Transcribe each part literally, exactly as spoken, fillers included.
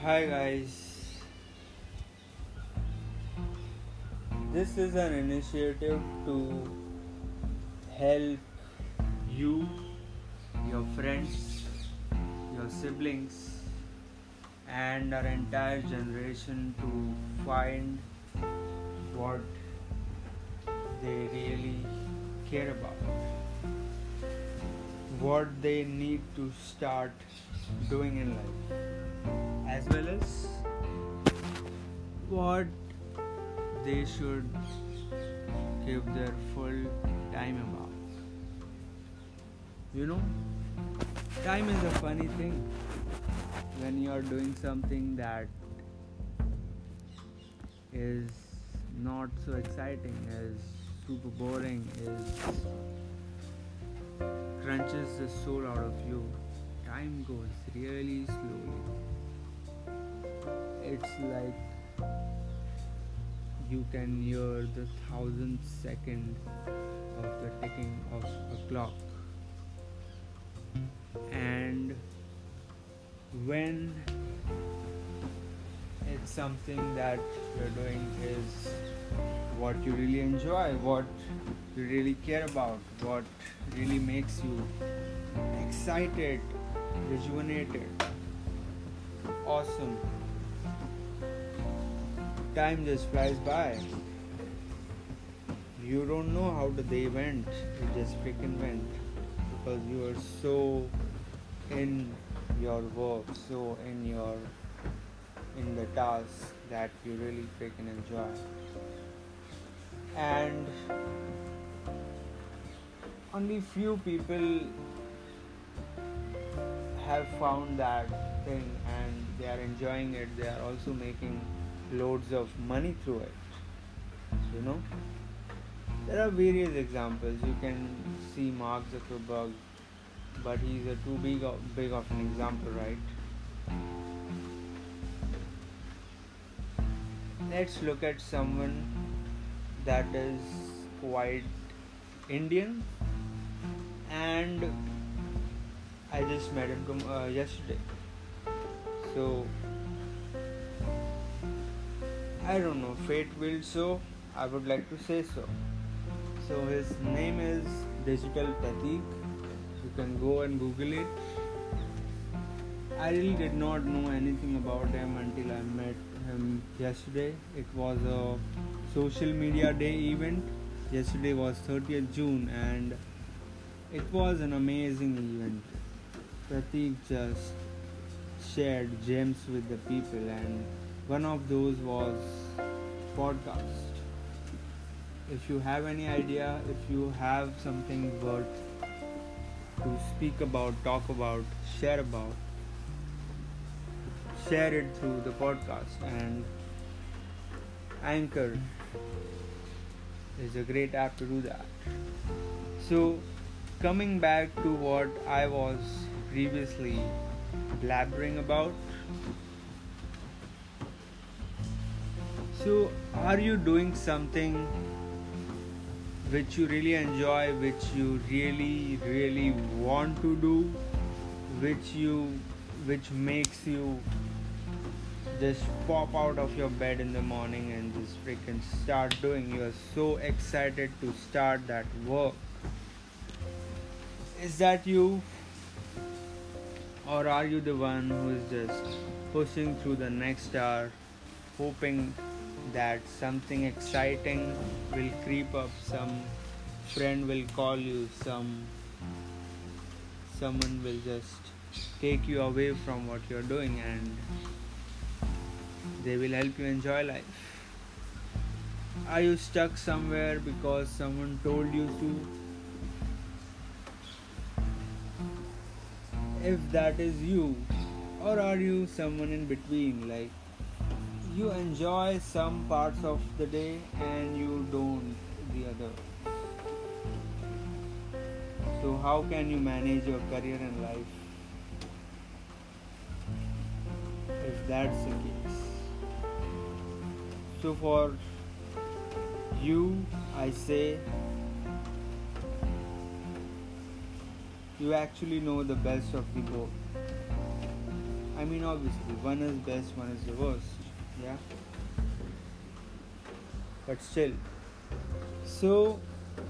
Hi guys, this is an initiative to help you, your friends, your siblings, and our entire generation to find what they really care about, what they need to start doing in life, as well as what they should give their full time about. You know, time is a funny thing when you are doing something that is not so exciting, is super boring, is crunches the soul out of you. Time goes really slowly. It's like you can hear the thousandth second of the ticking of a clock. And when it's something that you're doing is what you really enjoy, what you really care about, what really makes you excited, rejuvenated, awesome, time just flies by. You don't know how the day went, it just freaking went because you are so in your work, so in your in the task that you really freaking enjoy. And only few people have found that thing and they are enjoying it. They are also making loads of money through it. You know, there are various examples. You can see Mark Zuckerberg, but he's a too big of, big of an example, right? Let's look at someone that is quite Indian, and I just met him uh, yesterday. So I don't know, fate will so, I would like to say so. So his name is Digital Pratik. You can go and Google it. I really did not know anything about him until I met him yesterday. It was a social media day event. Yesterday was thirtieth June and it was an amazing event. Pratik just shared gems with the people, and one of those was podcast. If you have any idea, if you have something worth to speak about, talk about, share about, share it through the podcast. And Anchor is a great app to do that. So coming back to what I was previously blabbering about, so are you doing something which you really enjoy, which you really really want to do, which you which makes you just pop out of your bed in the morning and just freaking start doing? You are so excited to start that work. Is that you? Or are you the one who is just pushing through the next hour, hoping that something exciting will creep up, some friend will call you, some someone will just take you away from what you're doing and they will help you enjoy life? Are you stuck somewhere because someone told you to? If that is you, or are you someone in between, like you enjoy some parts of the day and you don't the other? So how can you manage your career and life if that's the case? So for you, I say you actually know the best of the both. I mean, obviously, one is best, one is the worst. Yeah. But still. So,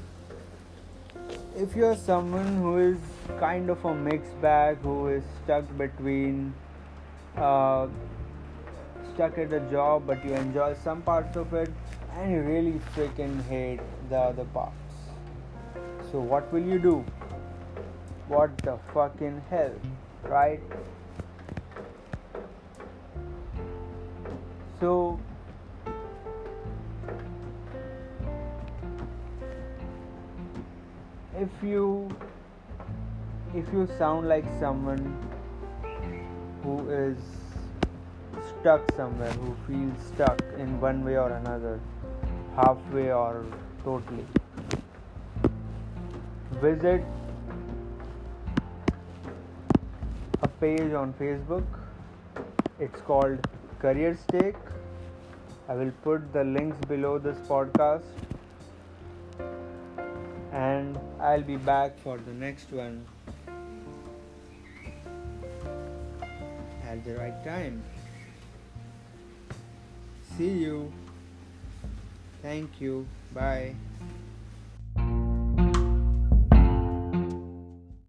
if you're someone who is kind of a mixed bag, who is stuck between, uh, stuck at a job, but you enjoy some parts of it, and you really freaking hate the other parts. So, what will you do? What the fucking hell, right? So, if you if you sound like someone who is stuck somewhere, who feels stuck in one way or another, halfway or totally, visit a page on Facebook. It's called Career Stake. I will put the links below this podcast, and I'll be back for the next one at the right time. See you. Thank you. Bye.